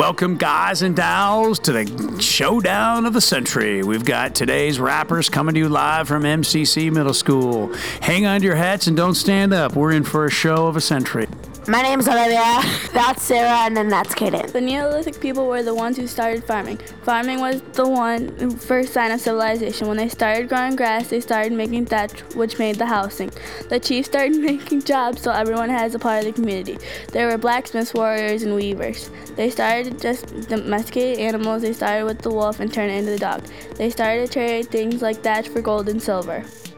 Welcome, guys and dolls, to the showdown of the century. We've got today's rappers coming to you live from MCC Middle School. Hang on to your hats and don't stand up. We're in for a show of a century. My name's Olivia, that's Sarah, and then that's Kaden. The Neolithic people were the ones who started farming. Farming was the first sign of civilization. When they started growing grass, they started making thatch, which made the housing. The chiefs started making jobs so everyone has a part of the community. There were blacksmiths, warriors, and weavers. They started just domesticate animals. They started with the wolf and turned it into the dog. They started to trade things like thatch for gold and silver.